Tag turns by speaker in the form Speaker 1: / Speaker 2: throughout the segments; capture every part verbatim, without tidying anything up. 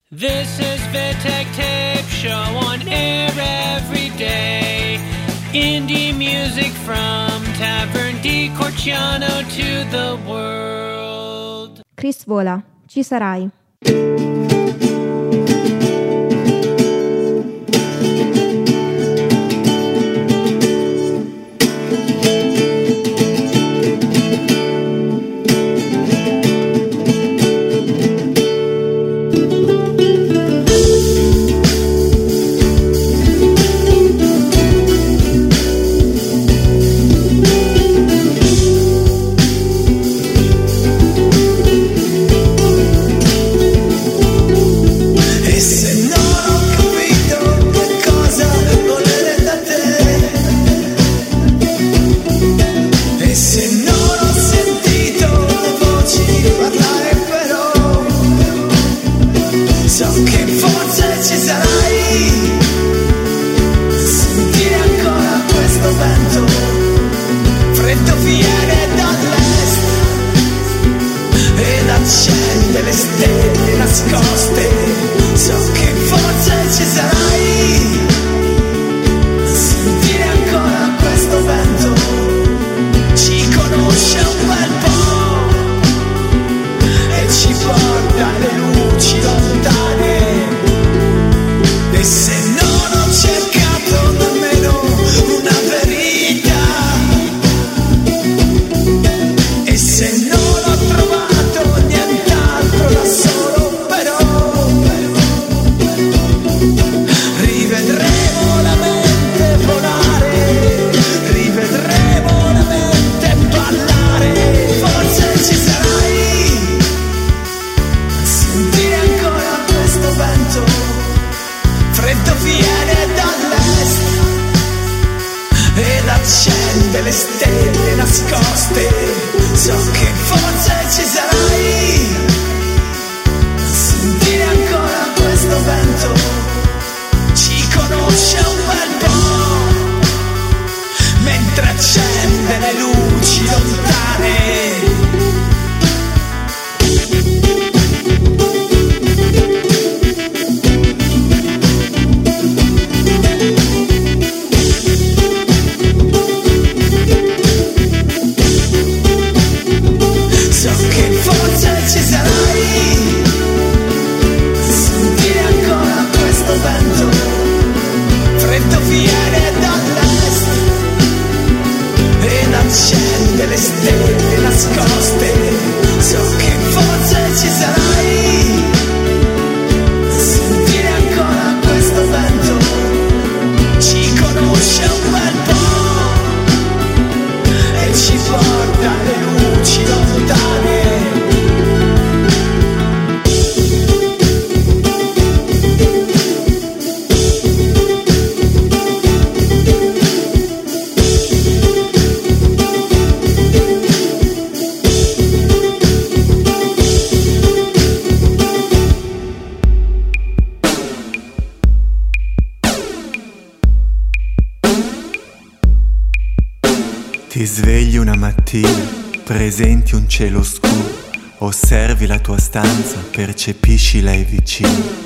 Speaker 1: This is Vittek Tape Show on air every day. Indie music from Tavern di Corciano to the world.
Speaker 2: Chris Vola, ci sarai.
Speaker 3: Ti svegli una mattina, presenti un cielo scuro, osservi la tua stanza, percepisci lei vicino.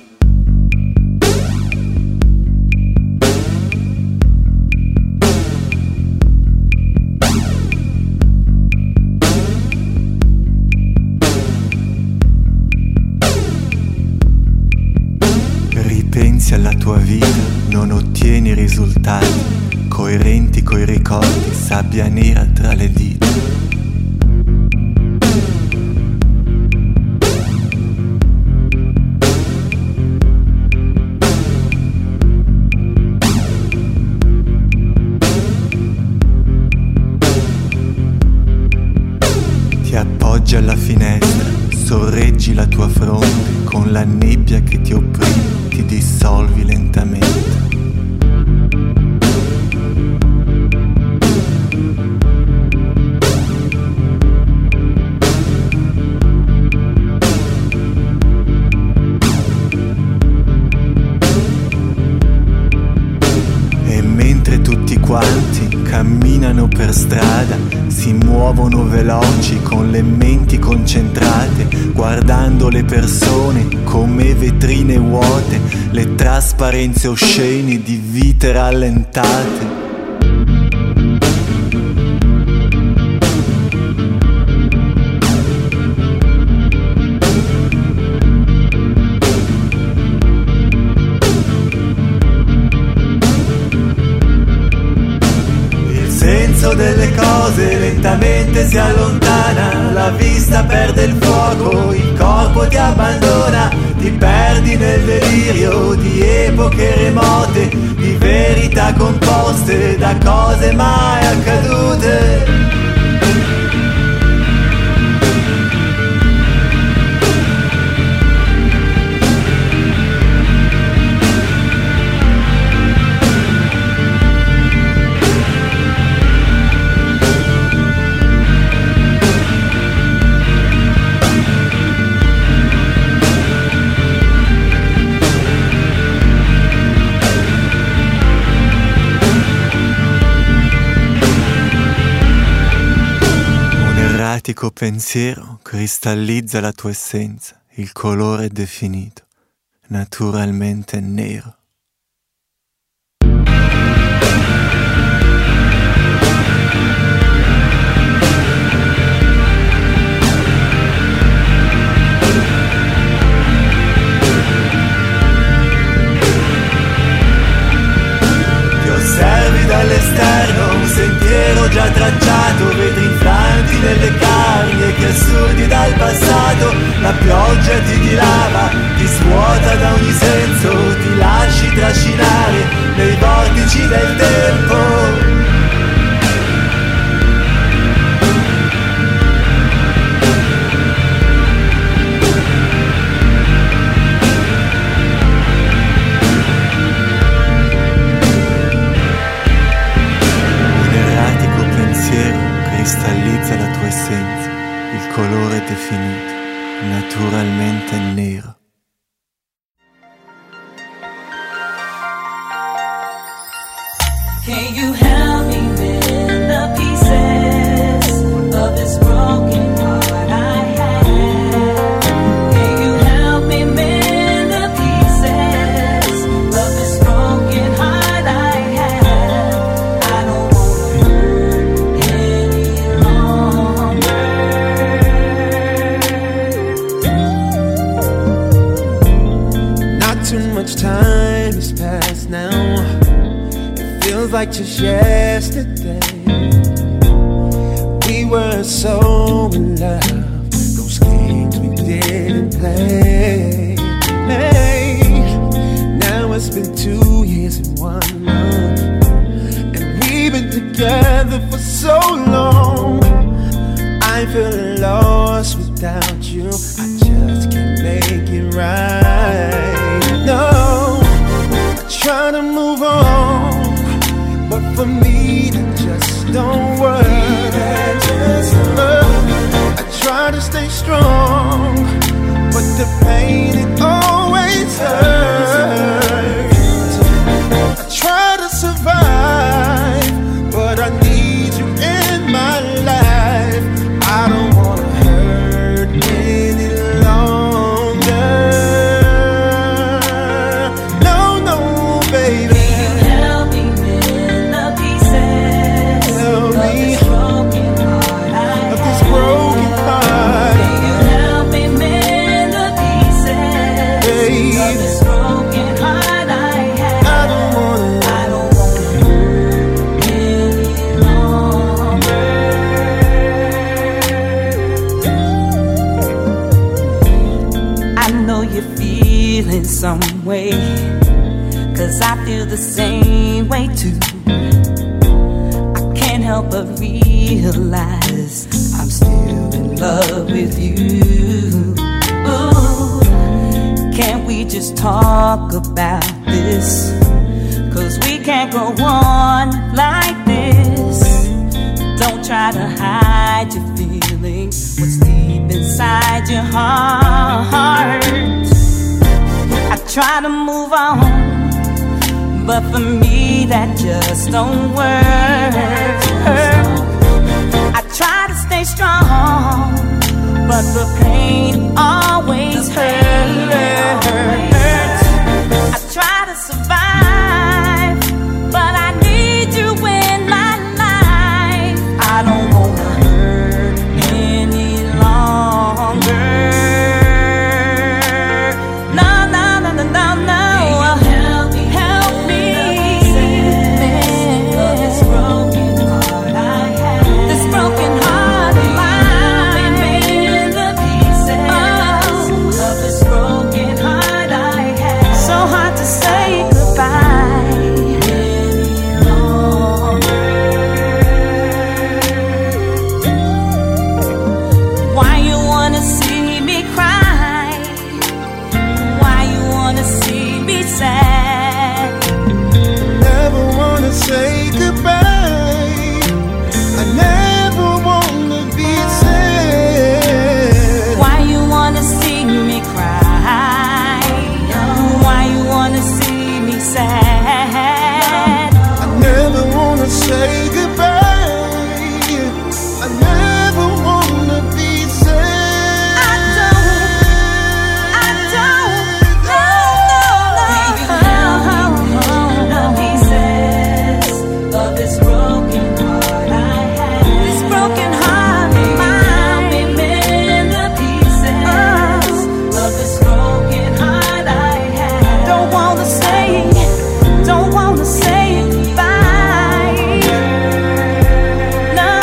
Speaker 3: Ripensi alla tua vita, non ottieni risultati coerenti coi ricordi, sabbia nera tra le dita. Ti appoggi alla finestra, sorreggi la tua fronte, con la nebbia che ti opprime, ti dissolvi lentamente. quanti camminano per strada, si si muovono veloci con le menti concentrate, guardando le persone come vetrine vuote, le trasparenze oscene di vite rallentate. Delle cose lentamente si allontana, la vista perde il fuoco, il corpo ti abbandona, ti perdi nel delirio di epoche remote, di verità composte da cose mai accadute. Un pensiero cristallizza la tua essenza, il colore è definito, naturalmente nero. Ti osservi dall'esterno, un sentiero già tracciato, vedi infranti nelle carni che assurdi dal passato, la pioggia ti dilava, ti svuota da ogni senso, ti lasci trascinare nei vortici del tempo. Cristallizza la tua essenza, il colore è definito, naturalmente nero.
Speaker 4: Can you help me mend the pieces of this broken heart I have? Can you help me mend the pieces of this broken heart I have? I don't wanna hurt any longer. Not too much time has passed now. Feels like just yesterday we were so in love, those games we didn't play. Hey, now it's been two years and one month, and we've been together for so long. I feel lost without you, I just can't make it right. No, I try to move on, but for me that just don't work. I try to stay strong, but the pain it always hurts. I try to survive, but I need you in my life. I don't wanna hurt any longer. No, no, baby. Some way, 'cause I feel the same way too. I can't help but realize I'm still in love with you. Ooh, can't we just talk about this? 'Cause we can't go on like this. Don't try to hide your feelings, what's deep inside your heart. I try to move on, but for me that just don't work. I try to stay strong, but the pain always hurts. I try to survive, but I need you in my life. I don't wanna hurt any longer. No, no, no, no, no, no. Help me, help me. Of this broken heart I have, this broken heart of mine, in the pieces of this broken heart I have. So hard to say goodbye any longer. Why you wanna see me cry? Why you wanna see me sad?
Speaker 5: Never wanna say goodbye. I never wanna be sad.
Speaker 4: Why you wanna see me cry? Why you wanna see me sad?
Speaker 5: I never wanna say goodbye. I never wanna be sad.
Speaker 4: I don't, I don't, no, no, no. The pieces of this broken heart I have, this broken heart of mine, in the pieces of this broken heart I have. Don't wanna say, don't wanna say goodbye. No.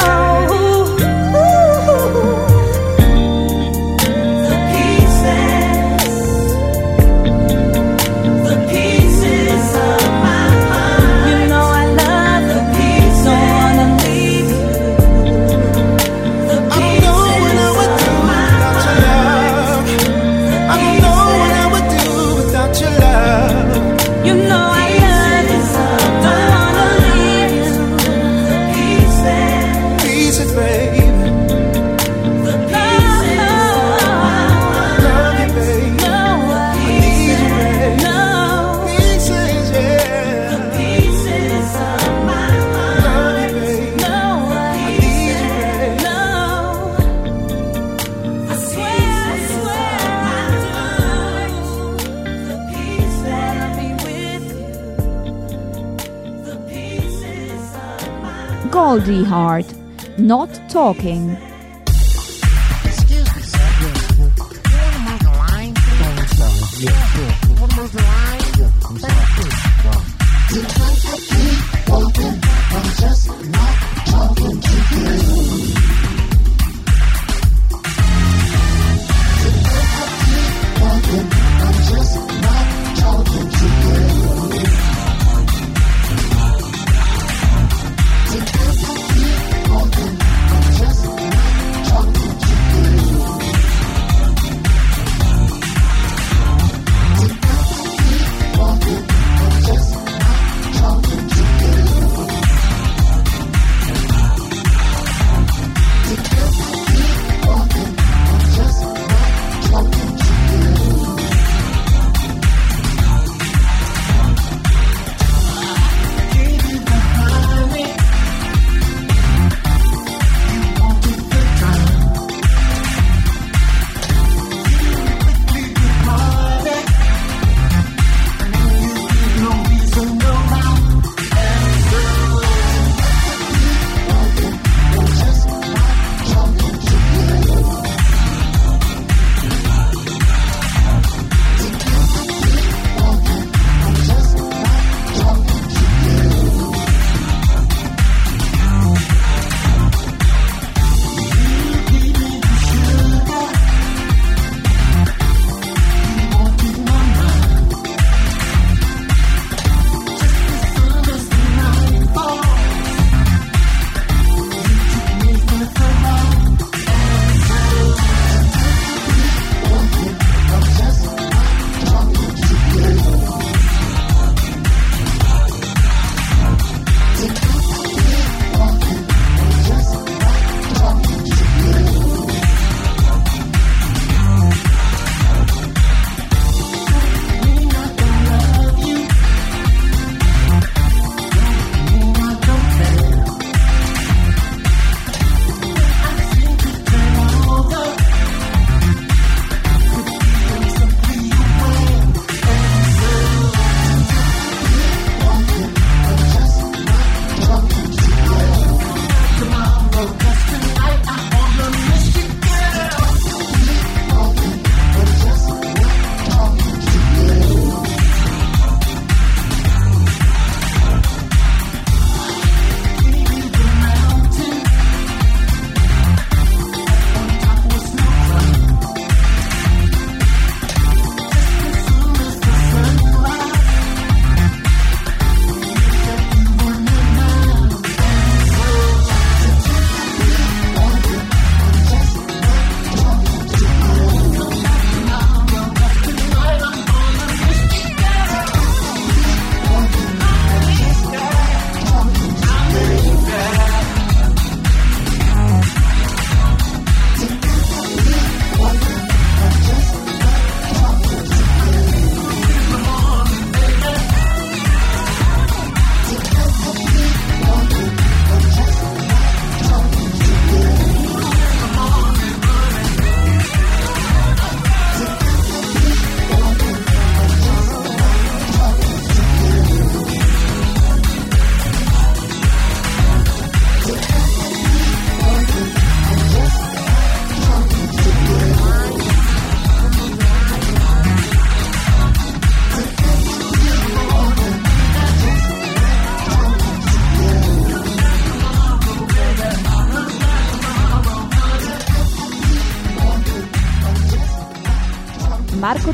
Speaker 4: The pieces, the pieces of my heart. You know I love the pieces. Don't wanna leave you. The
Speaker 5: I don't know what I would do without your love. I don't know what I would do without your love.
Speaker 4: You know I love you. Don't wanna leave you. The pieces,
Speaker 5: Pieces, baby.
Speaker 4: the pieces of my heart.
Speaker 5: Love you, baby.
Speaker 4: No,
Speaker 5: I need you, baby.
Speaker 4: no.
Speaker 5: Pieces, yeah.
Speaker 4: Pieces of my
Speaker 5: Love
Speaker 4: heart.
Speaker 5: you, baby.
Speaker 4: No,
Speaker 5: I need you, baby.
Speaker 4: no. I swear, I swear I do. The pieces I'll be with you. The pieces of my
Speaker 2: Goldie Heart, Not Talking.
Speaker 6: Excuse me, sir. You want to move the line? Yeah, sure. You want to move the line? Yeah, I'm sorry.
Speaker 5: Talking to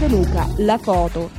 Speaker 2: Luca, la foto.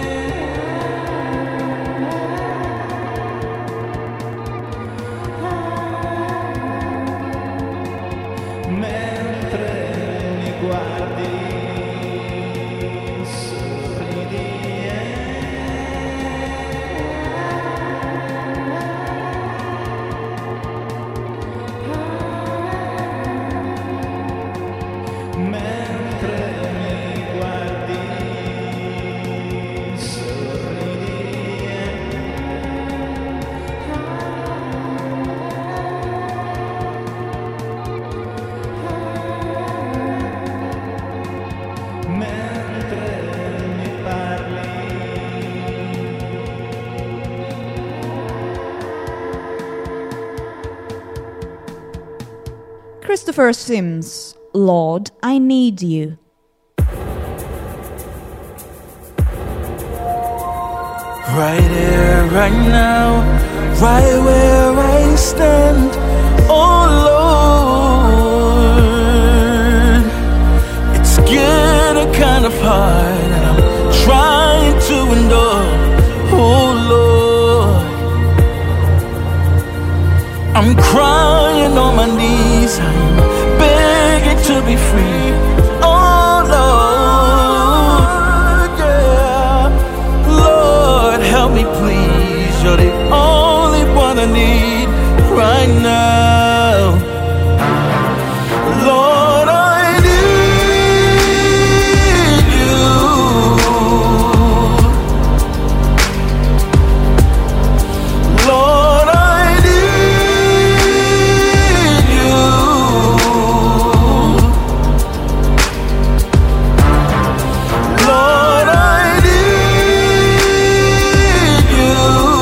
Speaker 7: Oh
Speaker 2: Christopher Sims, Lord, I Need You.
Speaker 7: Right here, right now, right where I stand, oh Lord. It's getting kind of hard and I'm trying to endure, oh Lord. I'm crying on my knees, I'm begging to be free, oh Lord, yeah. Lord, help me please, you're the only one I need right now. Lord, I need you. Lord, I need you. Lord, I need you.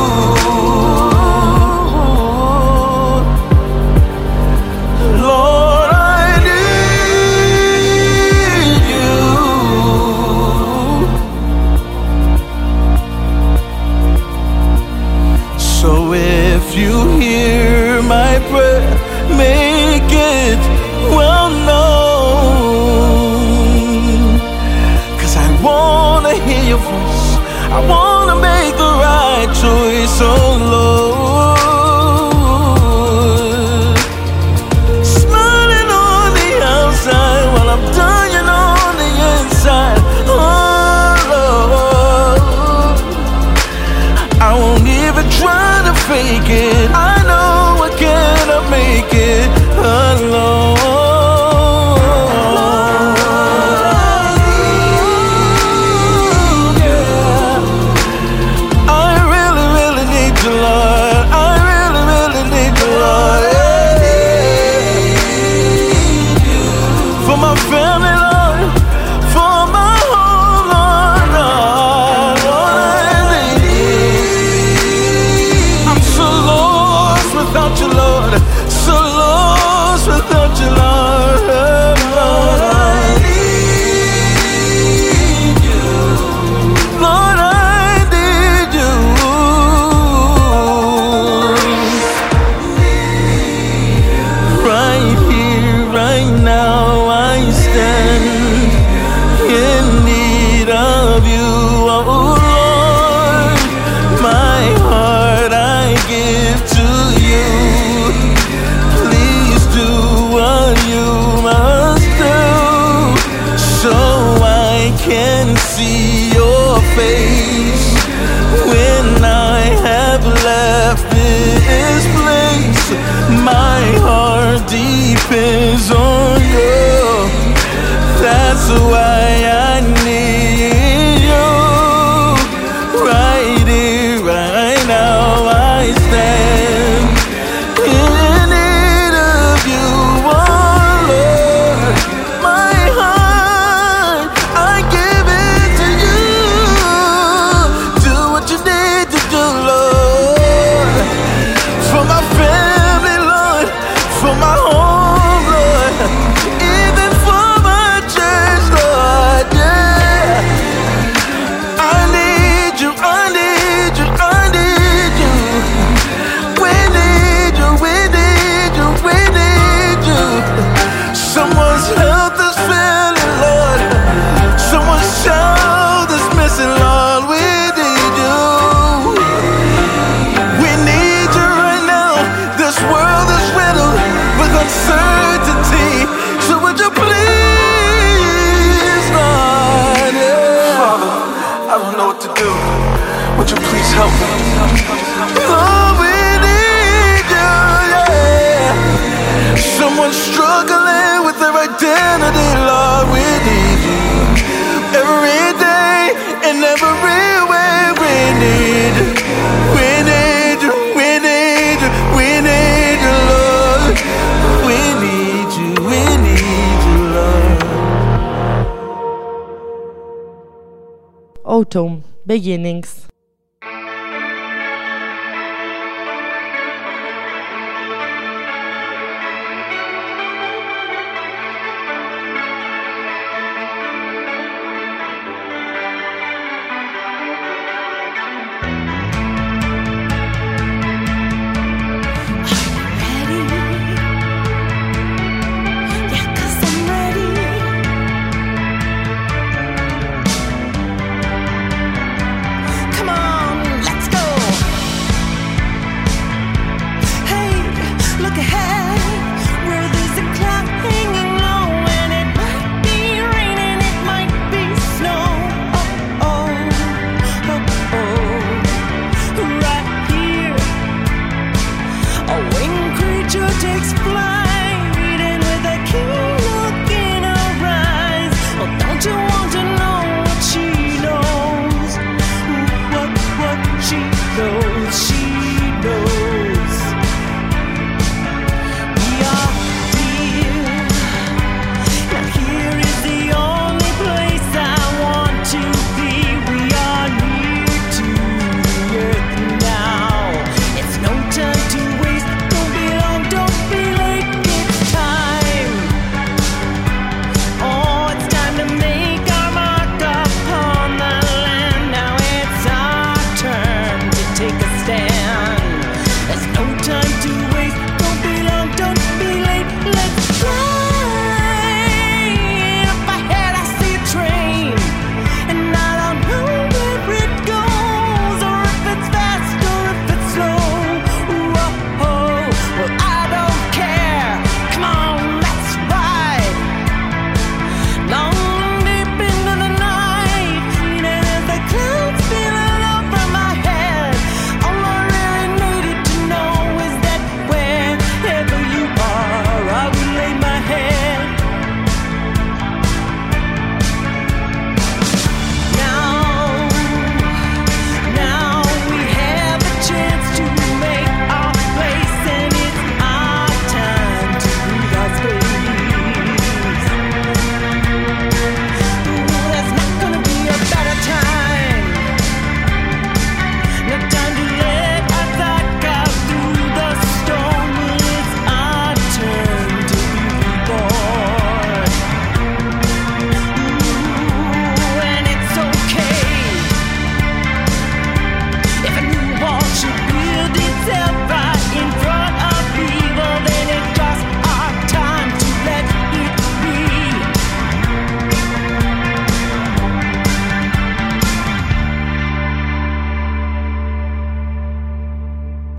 Speaker 7: Lord, I need you. So if you hear my prayer, make it well known. 'Cause I wanna hear your voice, I wanna make the right choice, oh Lord. Smiling on the outside while I'm dying on the inside, oh Lord. I won't even try to fake it, I know I cannot make it alone. I really, really need you, Lord. I really, really need you, Lord. For my family, Lord. For my home, Lord. Lord, I need. I'm so lost without you, Lord. So lost without you, Lord. Lord, I need you. Lord, I need you. Right here, right now, I stand in need of you, oh Lord. My heart I give to you. Please do what you must do, so I can see your face when I have left this place. My heart depends on you. That's why I need you. Right here, right now, I stand in need of you, oh Lord. My heart, I give it to you. Do what you need to do, Lord. For my family, Lord. For my home, Lord. Even for my church, Lord, yeah. I need you, I need you, I need you. We need you, we need you, we need you. Someone's health is failing, Lord. Someone's child is missing, Lord. We need you. We need you right now. This world is riddled with uncertainty. So would you please, Lord? Yeah. Father, I don't know what to do. Would you please help me? Lord, we need you, yeah. Someone struggling with their identity, Lord, we need you. Every day in every way, we need you. We need you, we need you, we need you, Lord. We need you, we need you, Lord.
Speaker 8: Autumn Beginnings.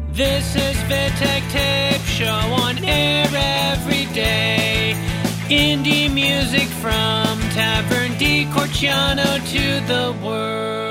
Speaker 1: This is Vitek Tape Show on air every day. Indie music from Tavern di Corciano to the world.